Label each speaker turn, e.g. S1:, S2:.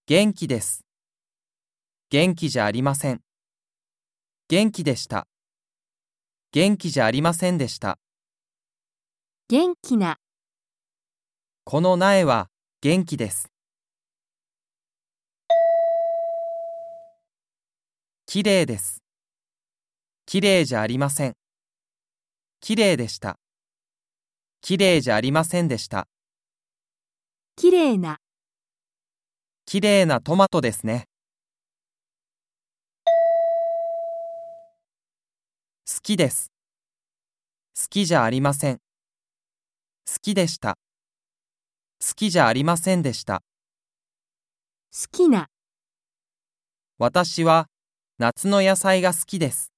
S1: 元気です。元気じゃありません。元気でした。元気じゃありませんでした。
S2: 元気な、
S1: この苗は元気です。きれいです。きれいじゃありません。きれいでした。きれいじゃありませんでした。
S2: きれいな、
S1: きれいなトマトですね。好きです。好きじゃありません。好きでした。好きじゃありませんでした。
S2: 好きな。
S1: 私は夏の野菜が好きです。